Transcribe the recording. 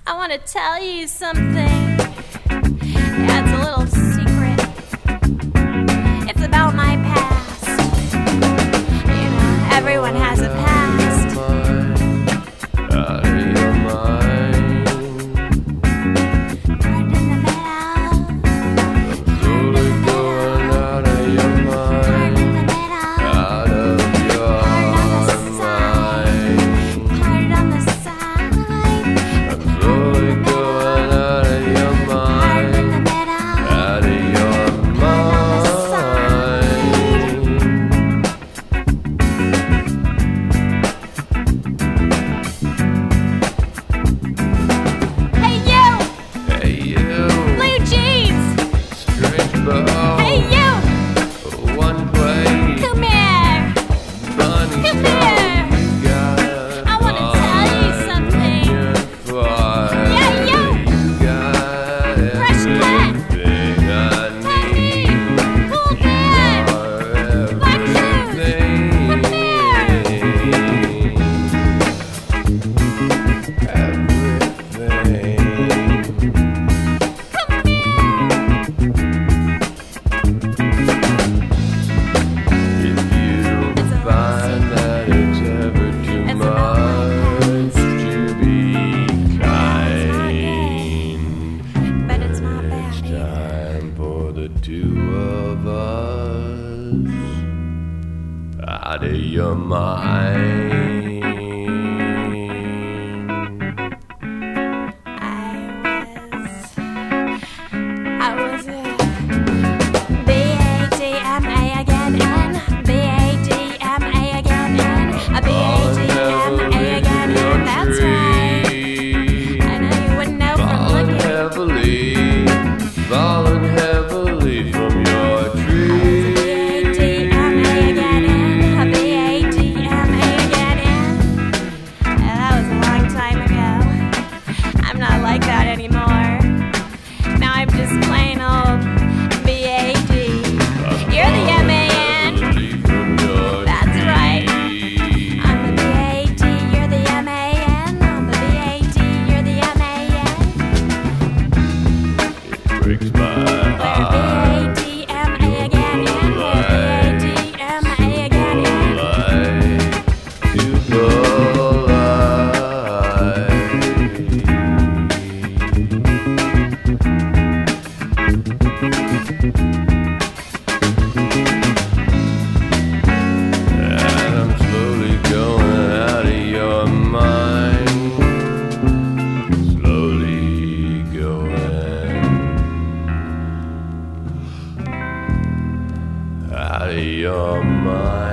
I want to tell you something. Yeah, it's a little secret. It's about my past. You know, everyone has a past. Out of your mind. Right in the middle. I'm slowly going out of your Right mind. in the middle. Out of your mind. Part on the side. I'm slowly going out of your Part in the mind. middle. Out of your mind. Hey you! Hey you, Blue jeans! strange bow. Hey you! One way, Come here! bunny Come show. here. You got I wanna tell you something. Yeah, you. You got Fresh cut. everything I Teddy! need. Cool band! Black shoes. Everything. Come here! If you It's a find that it's ever too It's about my much past. to be gay. kind, But it's not bad it's either. time for the two of us out of your mind. I was B-A-D-M-A again, N B-A-D-M-A again, N B-A-D-M-A again, N. That's right. I know you wouldn't know from Falling looking. heavily, falling heavily from your tree. B-A-D-M-A again, N B-A-D-M-A again, N. That was a long time ago. I'm not like that anymore. Now I'm just plain old B-A-D. You're the M-A-N. That's right. I'm the B-A-D, you're the M-A-N. I'm the B-A-D, you're the M-A-N. It breaks my We're heart. B-A-D-M-A again, N. We're B-A-D-M-A again, N. And I'm slowly going out of your mind. Slowly going out of your mind.